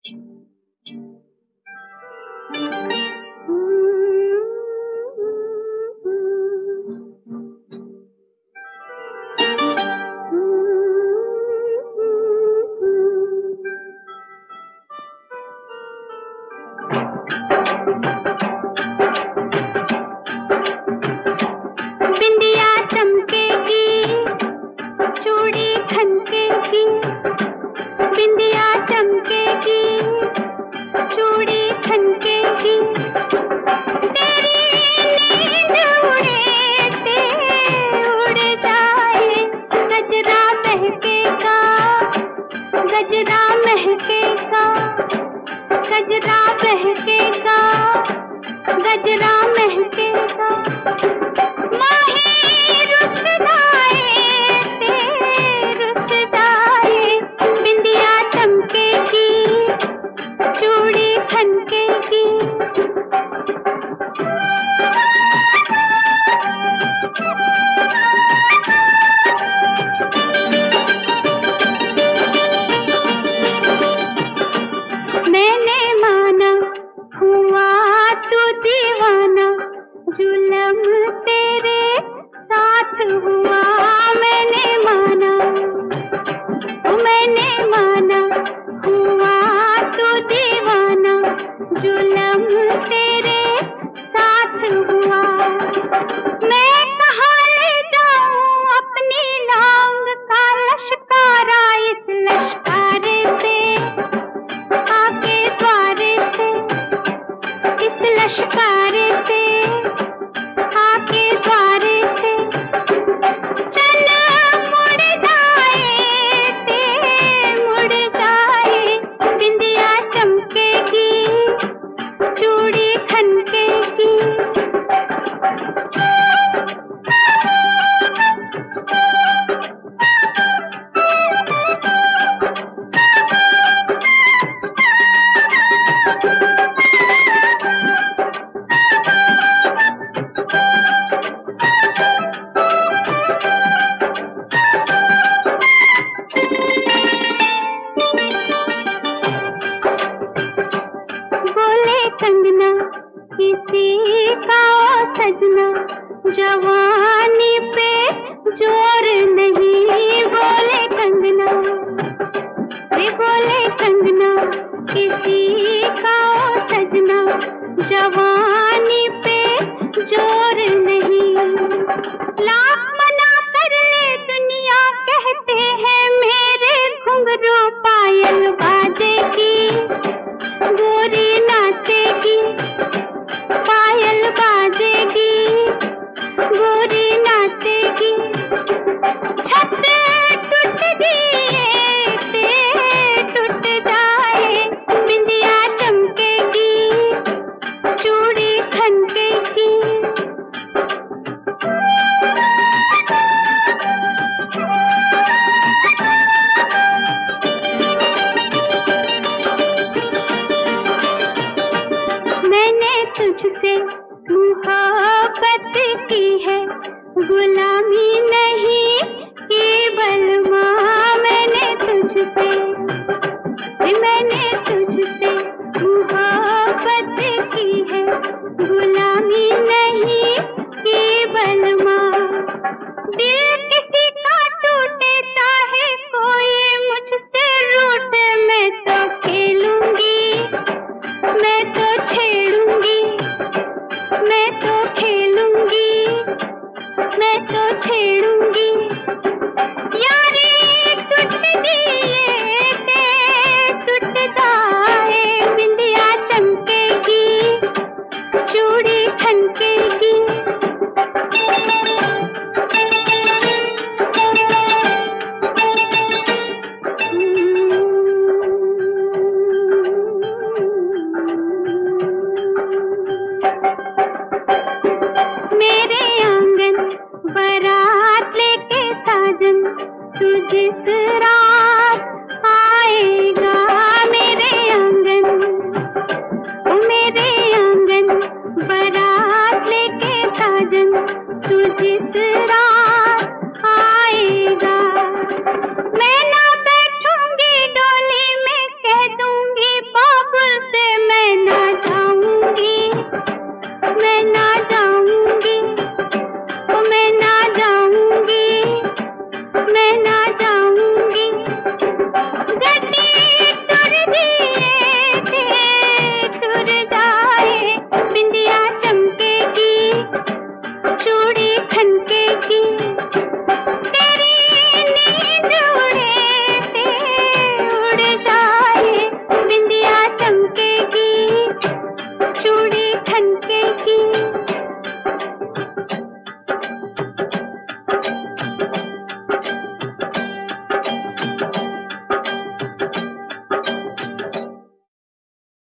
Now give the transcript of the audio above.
बिंदिया चमकेगी, चूड़ी खनकेगी, बिंदिया चमकेगी, चूड़ी खनकेगी, तेरी नींद उड़े ते उड़ जाए, गजरा महकेगा, गजरा महकेगा, गजरा महकेगा, गजरा महकेगा, माही रुस जाए ते रुस जाए, बिंदिया चमकेगी, चूड़ी खनकेगी। मैंने माना हुआ तू दीवाना, जुल्म तेरे साथ हुआ, मैंने माना, मैंने माना हुआ तू दीवाना, जुल्म तेरे साथ हुआ। मैं कहाँ ले जाऊं अपनी लांग का लश्कारा, इस लश्कारे से आके द्वारे से, इस लश्कारे से आके द्वारे से, चल मुड़ जाए ते मुड़ जाए, बिंदिया चमकेगी, चूड़ी खनकेगी। बोले कंगना किसी का ओ सजना, जवानी पे जोर नहीं, बोले कंगना, वे बोले कंगना किसी का ओ सजना, जवानी पे जोर नहीं, लाख मना कर ले दुनिया कहते हैं मेरे घुंघरू पायल बाजेगी, गोरी नाचेगी, पायल बाजेगी, गोरी नाचेगी, छत टूट दिए ते टूट जाए, बिंदिया चमकेगी, चूड़ी खनकेगी। मैंने तुझसे मोहब्बत की है, गुलामी नहीं की बलमा, मैंने तुझसे मोहब्बत की है, गुलामी नहीं की बलमा, दिल किसी का टूटे चाहे कोई मुझसे रूठे, मैं तो खेलूंगी, मैं तो छेड़ूंगी, मैं तो खेलूंगी, मैं तो छेड़ूंगी, यारी टूट दिए ते टूट जा जाऊं